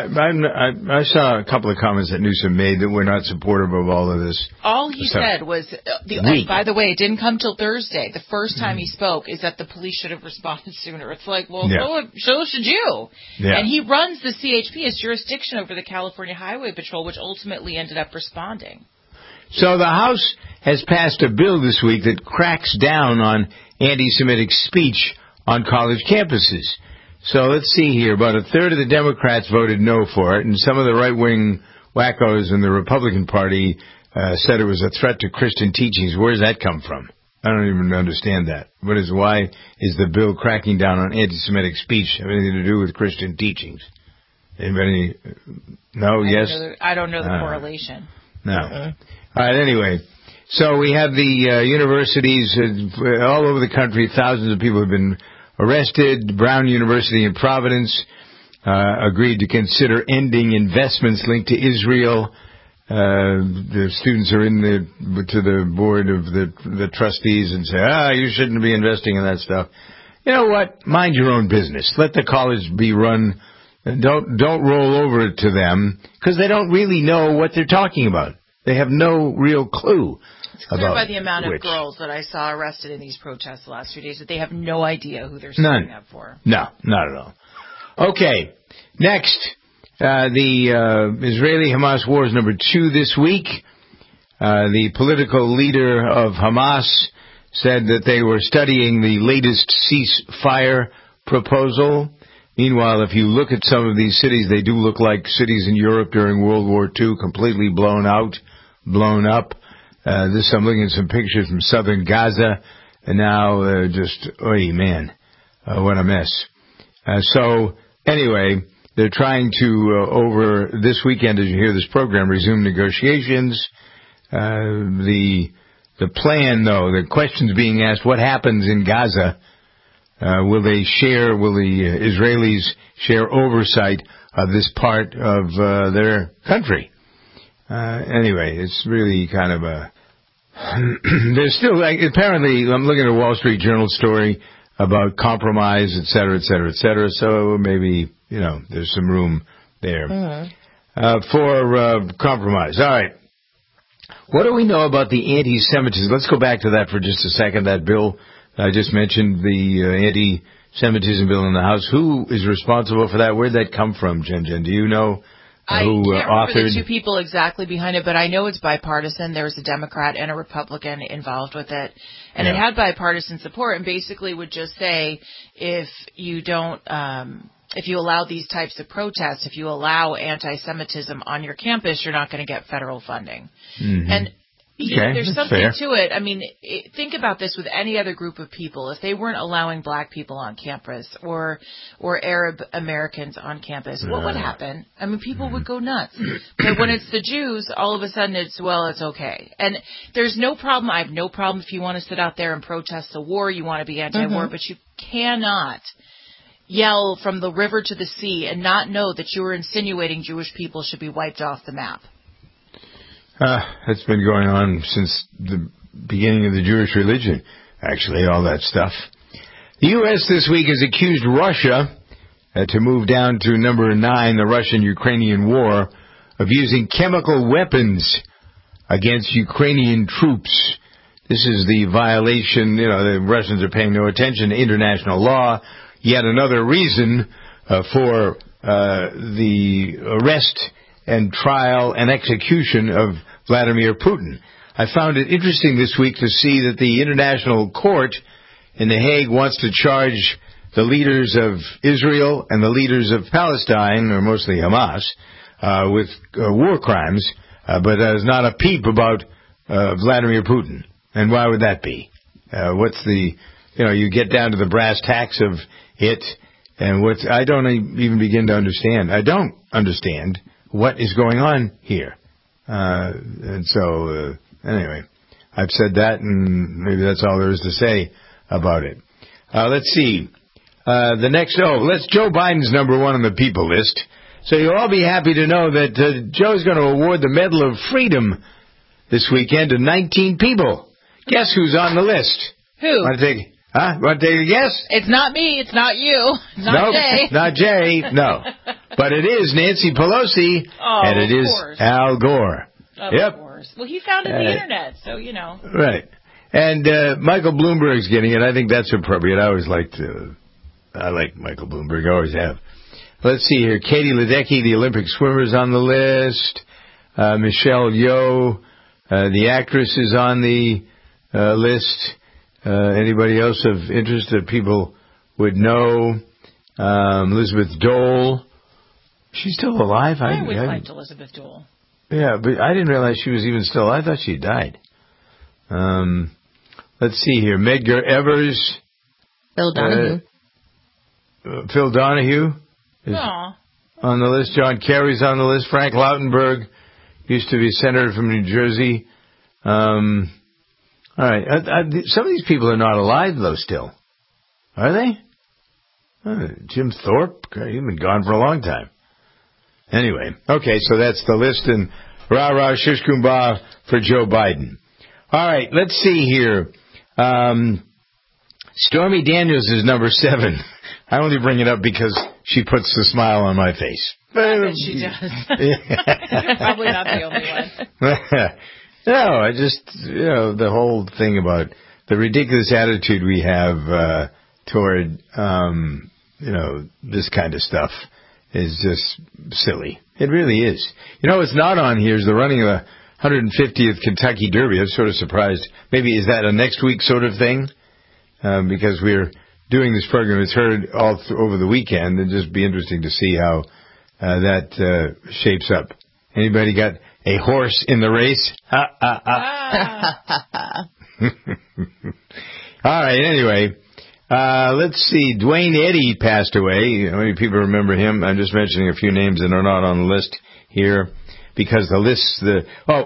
Speaker 4: I saw a couple of comments that Newsom made that were not supportive of all of this.
Speaker 5: All he said was, by the way, it didn't come till Thursday. The first time he spoke is that the police should have responded sooner. It's like, well, so should you. Yeah. And he runs the CHP, his jurisdiction over the California Highway Patrol, which ultimately ended up responding.
Speaker 4: So the House has passed a bill this week that cracks down on anti-Semitic speech on college campuses. So let's see here. About a third of the Democrats voted no for it, and some of the right-wing wackos in the Republican Party said it was a threat to Christian teachings. Where does that come from? I don't even understand that. Why is the bill cracking down on anti-Semitic speech have anything to do with Christian teachings? Anybody? No? Yes?
Speaker 5: I don't know the correlation.
Speaker 4: No. All right, anyway, so we have the universities all over the country. Thousands of people have been arrested. Brown University in Providence agreed to consider ending investments linked to Israel. The students are to the board of the trustees and say, you shouldn't be investing in that stuff. You know what? Mind your own business. Let the college be run. Don't roll over to them, because they don't really know what they're talking about. They have no real clue.
Speaker 5: It's clear by the amount of girls that I saw arrested in these protests the last few days that they have no idea who they're standing up for.
Speaker 4: No, not at all. Okay, next, the Israeli-Hamas war is number 2 this week. The political leader of Hamas said that they were studying the latest ceasefire proposal. Meanwhile, if you look at some of these cities, they do look like cities in Europe during World War II, completely blown up. I'm looking at some pictures from southern Gaza, and now what a mess. So anyway, they're trying to, over this weekend, as you hear this program, resume negotiations. The plan, though, the questions being asked, what happens in Gaza? Will the Israelis share oversight of this part of their country? Anyway, it's really kind of a... There's still, apparently, I'm looking at a Wall Street Journal story about compromise, et cetera, et cetera, et cetera, so maybe, there's some room there for compromise. All right. What do we know about the anti-Semitism? Let's go back to that for just a second, that bill I just mentioned, the anti-Semitism bill in the House. Who is responsible for that? Where did that come from, Jen? Do you know
Speaker 5: I
Speaker 4: who
Speaker 5: can't remember
Speaker 4: authored?
Speaker 5: the two people exactly behind it, but I know it's bipartisan. There was a Democrat and a Republican involved with it, and it had bipartisan support, and basically would just say if you don't... if you allow these types of protests, if you allow anti-Semitism on your campus, you're not going to get federal funding. Mm-hmm. And there's something to it. I mean, think about this with any other group of people. If they weren't allowing black people on campus or Arab Americans on campus, what would happen? I mean, people would go nuts. But when it's the Jews, all of a sudden it's okay. And there's no problem. I have no problem if you want to sit out there and protest the war, you want to be anti-war, but you cannot yell from the river to the sea and not know that you are insinuating Jewish people should be wiped off the map.
Speaker 4: That's been going on since the beginning of the Jewish religion, actually, all that stuff. The U.S. this week has accused Russia, to move down to number 9, the Russian-Ukrainian war, of using chemical weapons against Ukrainian troops. This is the violation, the Russians are paying no attention to international law. Yet another reason for the arrest and trial and execution of Vladimir Putin. I found it interesting this week to see that the International Court in The Hague wants to charge the leaders of Israel and the leaders of Palestine, or mostly Hamas, with war crimes, but there's not a peep about Vladimir Putin. And why would that be? What's the... you get down to the brass tacks of it, and I don't even begin to understand. I don't understand what is going on here. And so, anyway, I've said that, and maybe that's all there is to say about it. Let's see. The next, Joe Biden's number 1 on the people list. So you'll all be happy to know that Joe's going to award the Medal of Freedom this weekend to 19 people. Guess who's on the list?
Speaker 5: Who?
Speaker 4: Want to take a guess?
Speaker 5: It's not me. It's not you. It's not Jay.
Speaker 4: Not Jay. No. But it is Nancy Pelosi, and it is Al Gore.
Speaker 5: Of course. Well, he founded the Internet, so
Speaker 4: Right. And Michael Bloomberg's getting it. I think that's appropriate. I like Michael Bloomberg. I always have. Let's see here. Katie Ledecky, the Olympic swimmer's on the list. Michelle Yeoh, the actress, is on the list. Anybody else of interest that people would know? Elizabeth Dole. She's still alive?
Speaker 5: I always liked Elizabeth Dole.
Speaker 4: Yeah, but I didn't realize she was even still alive. I thought she died. Let's see here. Medgar Evers.
Speaker 6: Phil Donahue.
Speaker 4: Phil Donahue is on the list. John Kerry's on the list. Frank Lautenberg used to be senator from New Jersey. All right. Some of these people are not alive, though, still. Are they? Jim Thorpe? He's been gone for a long time. Anyway. Okay, so that's the list, and rah-rah, shish kumbah for Joe Biden. All right, let's see here. Stormy Daniels is number 7. I only bring it up because she puts the smile on my face.
Speaker 5: I bet she does. You're probably not the only one.
Speaker 4: No, I just, the whole thing about the ridiculous attitude we have toward, this kind of stuff is just silly. It really is. What's not on here is the running of the 150th Kentucky Derby. I'm sort of surprised. Maybe is that a next week sort of thing? Because we're doing this program. It's heard all over the weekend. It'd just be interesting to see how that shapes up. Anybody got a horse in the race? All right, anyway. Let's see. Dwayne Eddy passed away. How many people remember him? I'm just mentioning a few names that are not on the list here because the list, all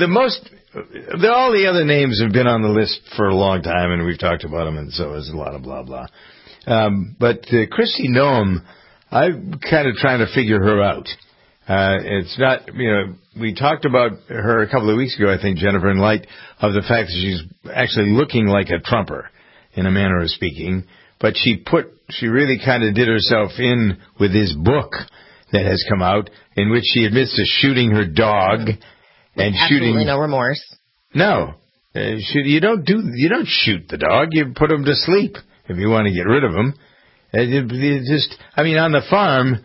Speaker 4: the other names have been on the list for a long time, and we've talked about them, and so there's a lot of blah, blah. But Kristi Noem, I'm kind of trying to figure her out. It's not, we talked about her a couple of weeks ago, I think, Jennifer, in light of the fact that she's actually looking like a Trumper, in a manner of speaking. But she really kind of did herself in with this book that has come out, in which she admits to shooting her dog and
Speaker 6: absolutely no remorse.
Speaker 4: No, you don't shoot the dog. You put him to sleep if you want to get rid of him. On the farm,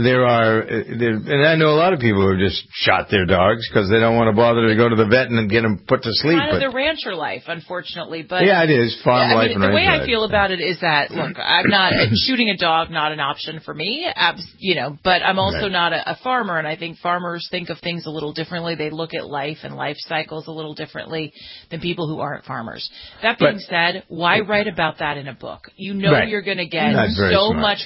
Speaker 4: and I know a lot of people who have just shot their dogs because they don't want to bother to go to the vet and get them put to sleep.
Speaker 5: Kind of the rancher life, unfortunately. But
Speaker 4: yeah, it is farm life.
Speaker 5: The way I feel about it is that, look, I'm not shooting a dog, not an option for me. But I'm also not a farmer, and I think farmers think of things a little differently. They look at life and life cycles a little differently than people who aren't farmers. That being said, why write about that in a book? You're going to get so much,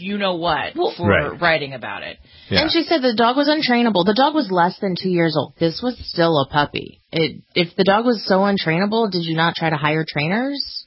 Speaker 5: for writing about it.
Speaker 6: Yeah. And she said the dog was untrainable. The dog was less than 2 years old. This was still a puppy. If the dog was so untrainable, did you not try to hire trainers?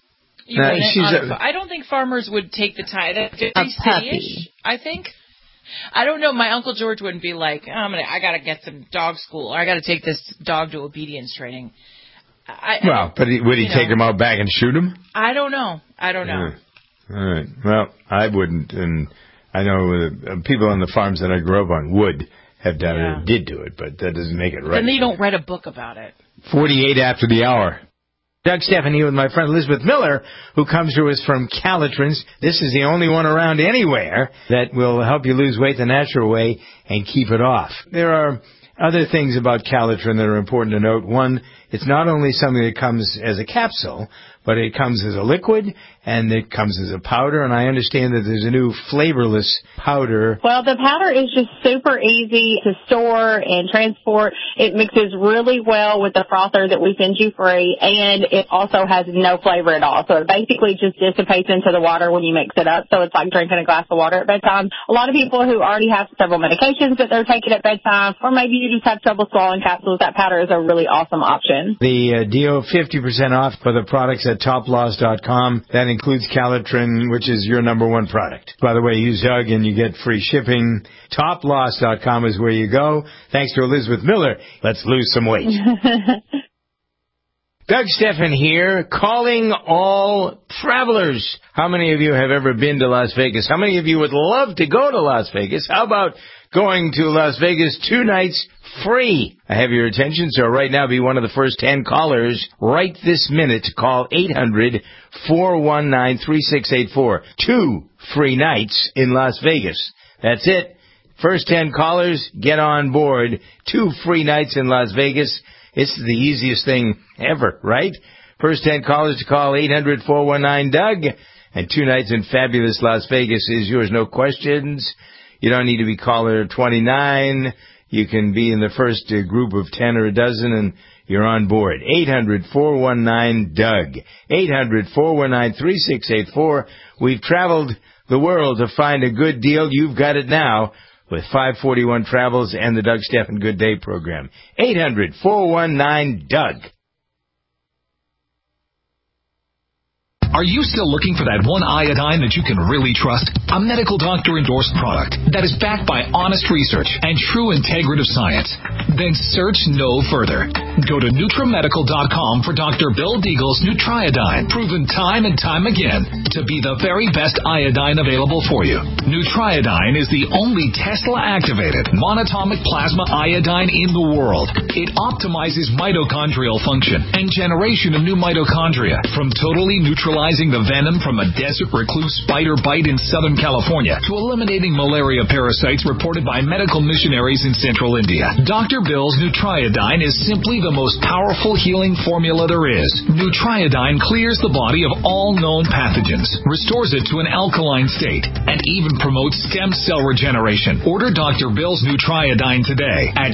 Speaker 5: I don't think farmers would take the time.
Speaker 6: A puppy.
Speaker 5: I think. I don't know. My Uncle George wouldn't be like, I got to get some dog school, or I got to take this dog to obedience training.
Speaker 4: But would he take him out back and shoot him?
Speaker 5: I don't know.
Speaker 4: All right. Well, I wouldn't, and I know people on the farms that I grew up on would have done it or did do it, but that doesn't make it right.
Speaker 5: And they don't write a book about it.
Speaker 4: 48 after the hour. Doug Stephan here with my friend Elizabeth Miller, who comes to us from Calatrans. This is the only one around anywhere that will help you lose weight the natural way and keep it off. There are other things about Calatrin that are important to note. One, it's not only something that comes as a capsule, but it comes as a liquid, and it comes as a powder, and I understand that there's a new flavorless powder.
Speaker 7: Well, the powder is just super easy to store and transport. It mixes really well with the frother that we send you free, and it also has no flavor at all. So it basically just dissipates into the water when you mix it up, so it's like drinking a glass of water at bedtime. A lot of people who already have several medications that they're taking at bedtime, or maybe you just have trouble swallowing capsules, that powder is a really awesome option.
Speaker 4: The deal, 50% off for the products at toploss.com. That includes Calatrin, which is your number one product. By the way, use Doug and you get free shipping. Toploss.com is where you go. Thanks to Elizabeth Miller. Let's lose some weight. Doug Stephan here, calling all travelers. How many of you have ever been to Las Vegas? How many of you would love to go to Las Vegas? How about going to Las Vegas 2 nights free? I have your attention, so right now be one of the first 10 callers right this minute. Call 800-419-3684. 2 free nights in Las Vegas. That's it. First 10 callers, get on board. 2 free nights in Las Vegas. It's the easiest thing ever, right? First 10 callers to call 800-419-DOUG. And 2 nights in fabulous Las Vegas is yours, no questions. You don't need to be caller 29. You can be in the first group of 10 or a dozen, and you're on board. 800-419-DOUG. 800-419-3684. We've traveled the world to find a good deal. You've got it now with 541 Travels and the Doug Stephan Good Day program. 800-419-DOUG.
Speaker 8: Are you still looking for that one iodine that you can really trust? A medical doctor-endorsed product that is backed by honest research and true integrative science? Then search no further. Go to NutriMedical.com for Dr. Bill Deagle's Nutriodine, proven time and time again to be the very best iodine available for you. Nutriodine is the only Tesla-activated monatomic plasma iodine in the world. It optimizes mitochondrial function and generation of new mitochondria from totally neutralizing the venom from a desert recluse spider bite in Southern California to eliminating malaria parasites reported by medical missionaries in central India. Dr. Bill's Nutriodine is simply the most powerful healing formula there is. Nutriodine clears the body of all known pathogens, restores it to an alkaline state, and even promotes stem cell regeneration. Order Dr. Bill's Nutriodine today at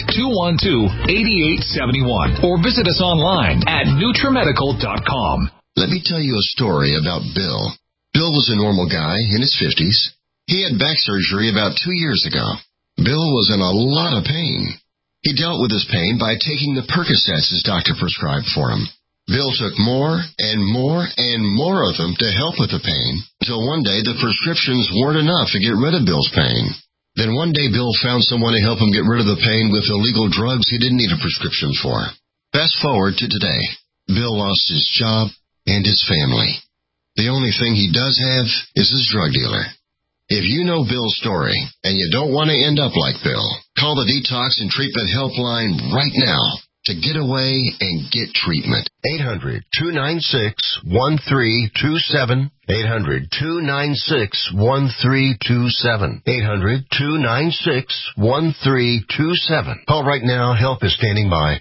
Speaker 8: 888-212-8871 or visit us online at NutriMedical.com.
Speaker 9: Let me tell you a story about Bill. Bill was a normal guy in his 50s. He had back surgery about 2 years ago. Bill was in a lot of pain. He dealt with his pain by taking the Percocets his doctor prescribed for him. Bill took more and more and more of them to help with the pain, until one day the prescriptions weren't enough to get rid of Bill's pain. Then one day Bill found someone to help him get rid of the pain with illegal drugs he didn't need a prescription for. Fast forward to today. Bill lost his job and his family. The only thing he does have is his drug dealer. If you know Bill's story and you don't want to end up like Bill, call the Detox and Treatment Helpline right now to get away and get treatment.
Speaker 10: 800-296-1327. 800-296-1327. 800-296-1327. Call right now. Help is standing by.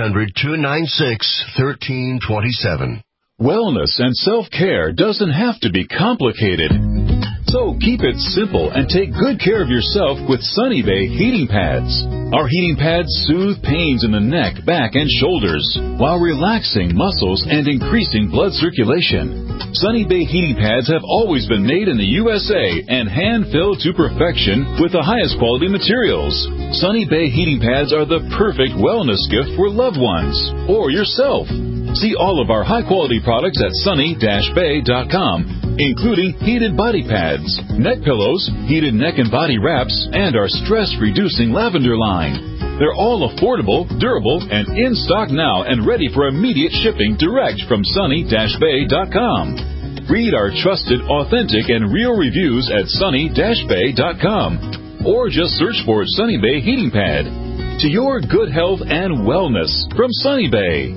Speaker 10: 800-296-1327.
Speaker 1: Wellness and self-care doesn't have to be complicated. So keep it simple and take good care of yourself with Sunny Bay heating pads. Our heating pads soothe pains in the neck, back, and shoulders while relaxing muscles and increasing blood circulation. Sunny Bay heating pads have always been made in the USA and hand-filled to perfection with the highest quality materials. Sunny Bay heating pads are the perfect wellness gift for loved ones or yourself. See all of our high-quality products at sunny-bay.com, including heated body pads, neck pillows, heated neck and body wraps, and our stress-reducing lavender line. They're all affordable, durable, and in stock now and ready for immediate shipping direct from sunny-bay.com. Read our trusted, authentic, and real reviews at sunny-bay.com, or just search for Sunny Bay Heating Pad. To your good health and wellness from Sunny Bay.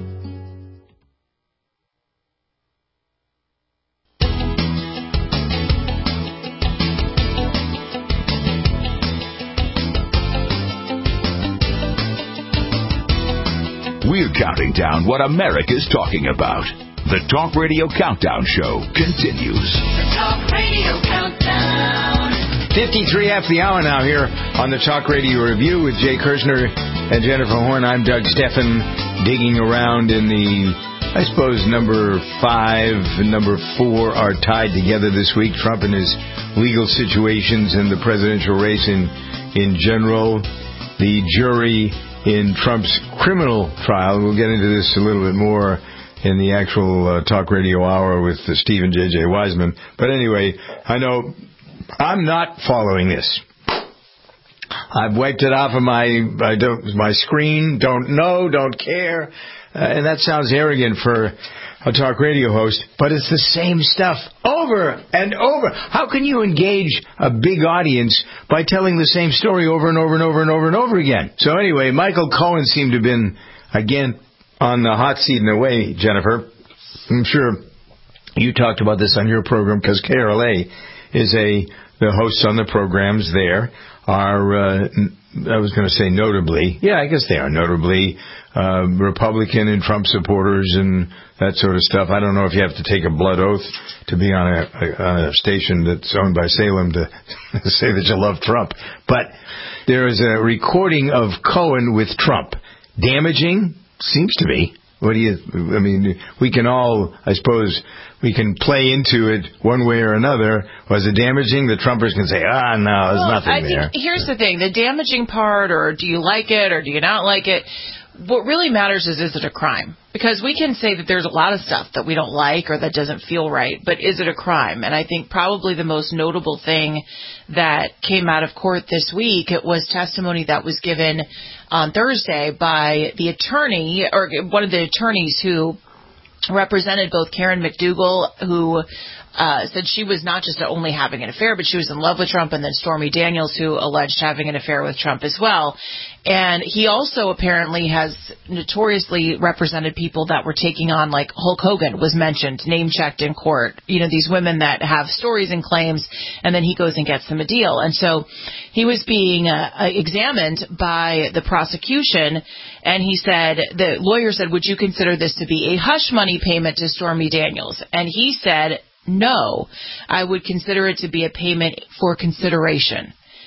Speaker 23: We're counting down what America's talking about. The Talk Radio Countdown Show continues.
Speaker 24: The Talk Radio Countdown.
Speaker 4: 53 after the hour now here on the Talk Radio Review with Jay Kirshner and Jennifer Horn. I'm Doug Steffen, digging around in the, I suppose, number 5 and number 4 are tied together this week. Trump and his legal situations and the presidential race in general. The jury in Trump's criminal trial. We'll get into this a little bit more in the actual Talk Radio Hour with Stephen J.J. Wiseman. But anyway, I know I'm not following this. I've wiped it off of my screen. Don't care. And that sounds arrogant for a talk radio host, but it's the same stuff over and over. How can you engage a big audience by telling the same story over and over and over and over and over again? So anyway, Michael Cohen seemed to have been, again, on the hot seat in a way, Jennifer. I'm sure you talked about this on your program because KRLA is the hosts on the programs there are, I was going to say notably, yeah, I guess they are notably Republican and Trump supporters and that sort of stuff. I don't know if you have to take a blood oath to be on a station that's owned by Salem to say that you love Trump. But there is a recording of Cohen with Trump. Damaging? Seems to be. We can all, I suppose, we can play into it one way or another. Was it damaging? The Trumpers can say, no, there's nothing there.
Speaker 5: Here's the thing. The damaging part, or do you like it, or do you not like it? What really matters is it a crime? Because we can say that there's a lot of stuff that we don't like or that doesn't feel right, but is it a crime? And I think probably the most notable thing that came out of court this week, it was testimony that was given on Thursday by the attorney, or one of the attorneys who represented both Karen McDougal, who said she was not just only having an affair, but she was in love with Trump, and then Stormy Daniels, who alleged having an affair with Trump as well. And he also apparently has notoriously represented people that were taking on, like Hulk Hogan was mentioned, name-checked in court. You know, these women that have stories and claims, and then he goes and gets them a deal. And so he was being examined by the prosecution, and he said, the lawyer said, would you consider this to be a hush money payment to Stormy Daniels? And he said, no, I would consider it to be a payment for consideration.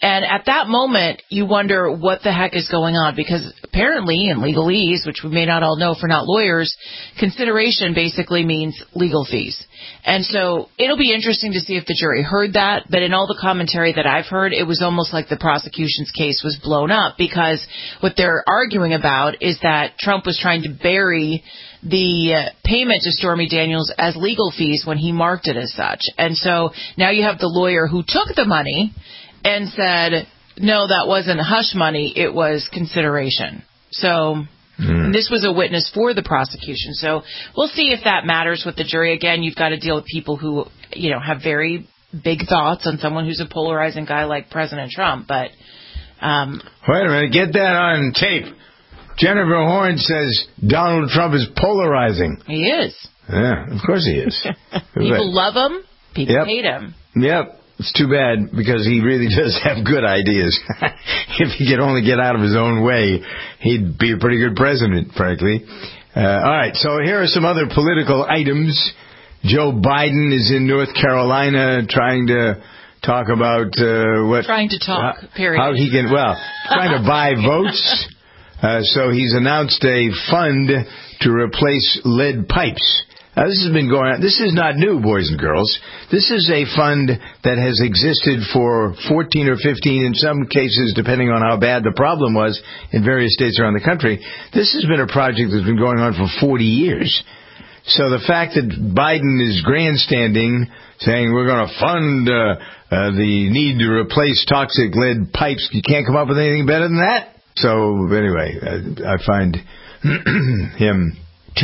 Speaker 5: And at that moment, you wonder what the heck is going on, because apparently in legalese, which we may not all know if we're not lawyers, consideration basically means legal fees. And so it'll be interesting to see if the jury heard that, but in all the commentary that I've heard, it was almost like the prosecution's case was blown up, because what they're arguing about is that Trump was trying to bury the payment to Stormy Daniels as legal fees when he marked it as such. And so now you have the lawyer who took the money and said, no, that wasn't hush money, it was consideration. So this was a witness for the prosecution. So we'll see if that matters with the jury. Again, you've got to deal with people who, have very big thoughts on someone who's a polarizing guy like President Trump. But
Speaker 4: wait a minute, get that on tape. Jennifer Horn says Donald Trump is polarizing.
Speaker 5: He is.
Speaker 4: Yeah, of course he is.
Speaker 5: People love him, people hate him.
Speaker 4: Yep. It's too bad, because he really does have good ideas. If he could only get out of his own way, he'd be a pretty good president, frankly. All right, so here are some other political items. Joe Biden is in North Carolina trying to talk about
Speaker 5: Trying to talk, period.
Speaker 4: How he can, trying to buy votes. So he's announced a fund to replace lead pipes. This has been going on. This is not new, boys and girls. This is a fund that has existed for 14 or 15, in some cases, depending on how bad the problem was in various states around the country. This has been a project that's been going on for 40 years. So the fact that Biden is grandstanding, saying we're going to fund the need to replace toxic lead pipes, you can't come up with anything better than that? So anyway, I find him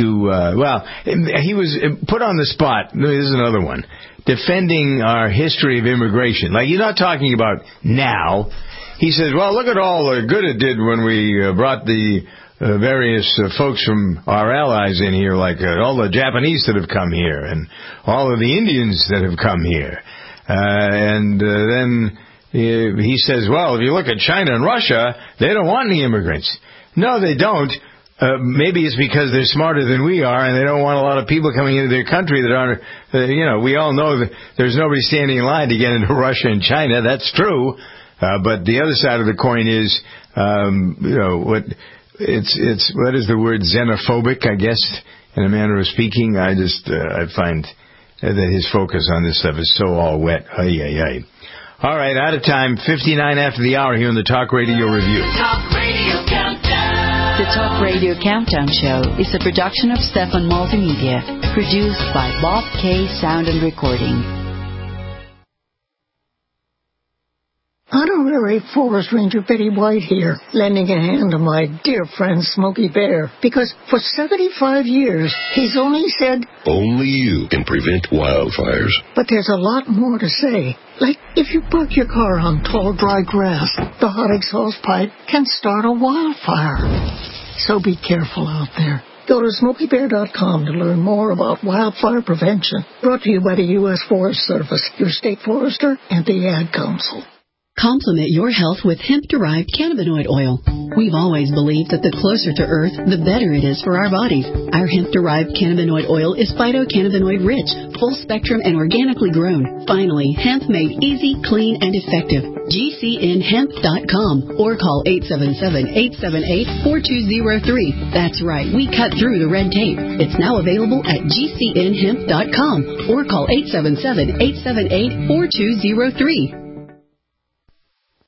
Speaker 4: he was put on the spot. This is another one. Defending our history of immigration. Like, he's not talking about now. He says, well, look at all the good it did when we brought the various folks from our allies in here, like all the Japanese that have come here and all of the Indians that have come here. Then he says, well, if you look at China and Russia, they don't want any immigrants. No, they don't. Maybe it's because they're smarter than we are, and they don't want a lot of people coming into their country that aren't, we all know that there's nobody standing in line to get into Russia and China. That's true. But the other side of the coin is, what is the word, xenophobic, I guess, in a manner of speaking. I find that his focus on this stuff is so all wet. All right, out of time, 59 after the hour here on the Talk Radio Review.
Speaker 24: Talk Radio Countdown.
Speaker 12: The Talk Radio Countdown Show is a production of Stefan Multimedia, produced by Bob K. Sound and Recording.
Speaker 13: Honorary Forest Ranger Betty White here, lending a hand to my dear friend Smokey Bear, because for 75 years, he's only said,
Speaker 10: only you can prevent wildfires.
Speaker 13: But there's a lot more to say. Like, if you park your car on tall, dry grass, the hot exhaust pipe can start a wildfire. So be careful out there. Go to SmokeyBear.com to learn more about wildfire prevention. Brought to you by the U.S. Forest Service, your state forester, and the Ad Council.
Speaker 14: Complement your health with hemp-derived cannabinoid oil. We've always believed that the closer to Earth, the better it is for our bodies. Our hemp-derived cannabinoid oil is phytocannabinoid-rich, full-spectrum, and organically grown. Finally, hemp made easy, clean, and effective. GCNhemp.com or call 877-878-4203. That's right, we cut through the red tape. It's now available at GCNhemp.com or call 877-878-4203.